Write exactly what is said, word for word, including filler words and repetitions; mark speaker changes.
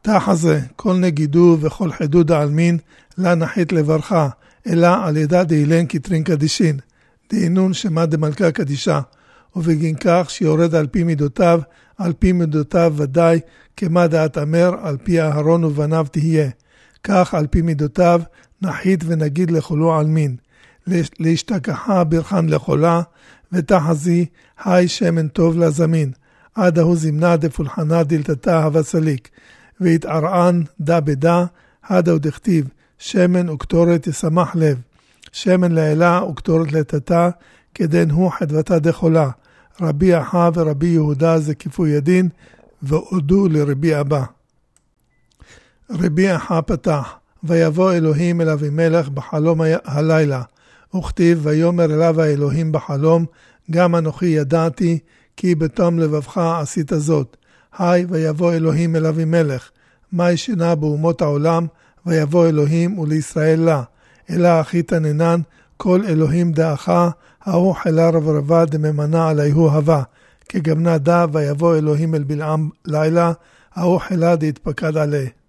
Speaker 1: תחזה, כל נגידו וכל חידוד העלמין, לה נחית לברכה, אלא על ידה דהילן כתרין קדישין, דהינון שמה דמלכה קדישה, ובגין כך שיורד על פי מידותיו, על פי מידותיו ודאי, כמה דעת אמר, על פי אהרון ובניו תהיה. כך על פי מידותיו, נחית ונגיד לכולו עלמין, להשתכחה ברכן לחולה, ותחזי, היי שמן טוב לזמין, עד ההוא זמנה דפולחנה דלתתה הבסליק, והתערען דה בדה, עדה ודכתיב, שמן וקטורת ישמח לב, שמן לאלה וקטורת לתתה, כדן הוא חדוותה דחולה, רבי אחא ורבי יהודה זקיפו ידין, והודו לרבי אבא. רבי אחא פתח, ויבוא אלוהים אל אבימלך בחלום הלילה, וכתיב ויאמר אליו האלוהים בחלום, גם אנוכי ידעתי, כי בתום לבבך עשית זאת. היי ויבוא אלוהים אל אבימלך, מה ישנה באומות העולם, ויבוא אלוהים ולישראל לה, אלא אחי תננן, כל אלוהים דאחה, ההוא חילה רברבה דממנה עליהו הווה, כגמנה דה ויבוא אלוהים אל בלעם לילה, ההוא חילה דהתפקד עליה.